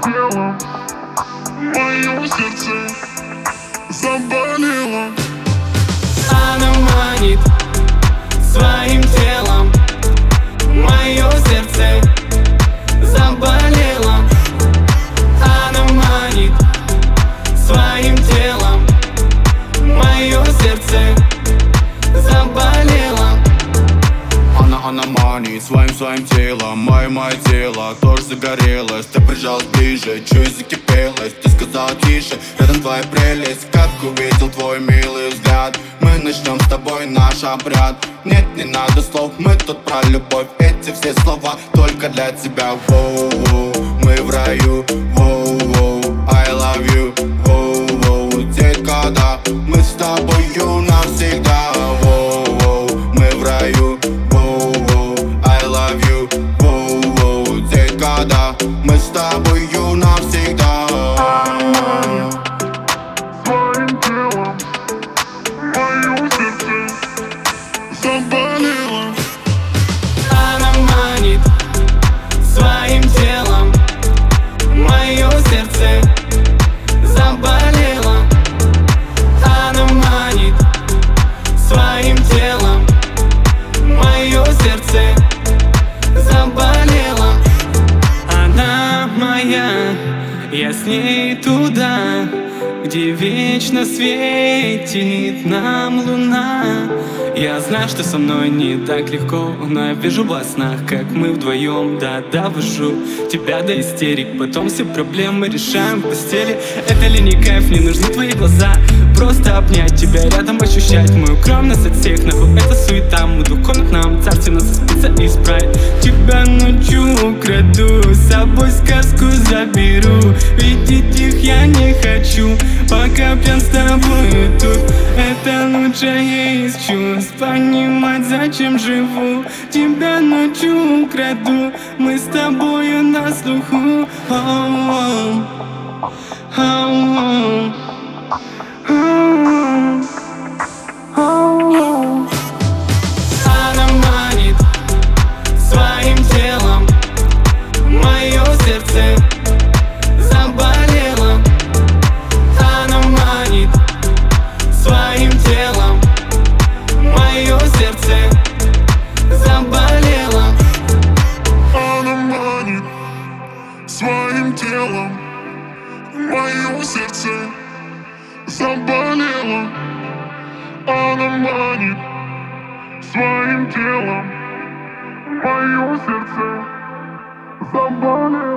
телом мое сердце заболело. Она манит своим телом, мое сердце заболело. Она манит своим телом, мое сердце заболело. Она манит своим телом, мое тело тоже загорелось. Ты прижалась ближе, чуть закипелась. Ты сказала тише, рядом твоя прелесть. Как увидел твой милый взгляд, мы начнем с тобой наш обряд. Нет, не надо слов, мы тут про любовь. Эти все слова только для тебя. Воу-воу, мы в раю. Воу-воу, I love you. Воу-воу, детка, да, мы с тобою навсегда. Воу-воу, мы в раю. Да, мы с тобою навсегда. Своим телом мое сердце заболело. Она манит своим телом, мое сердце заболело. Она манит своим телом, мое сердце заболело. Она моя, я с ней туда, где вечно светит нам луна. Я знаю, что со мной не так легко, но я вижу во снах, как мы вдвоем, да, довожу тебя до истерик. Потом все проблемы решаем в постели. Это ли не кайф, не нужны твои глаза. Просто обнять тебя, рядом ощущать мою укромность от всех. Нахуй это суета, мы двухкомнат, нам царственно заспится и спрайт. Тебя ночью украду, с собой сказку заберу. Видеть их я не хочу, пока пьян с тобой тут. Это лучшее из чувств, понимать, зачем живу. Тебя ночью украду, мы с тобою на слуху. Она манит своим телом, мое сердце заболело. Она манит своим телом, мое сердце заболело. Она манит своим телом мое сердце заболело. Она манит своим телом мое сердце заболело.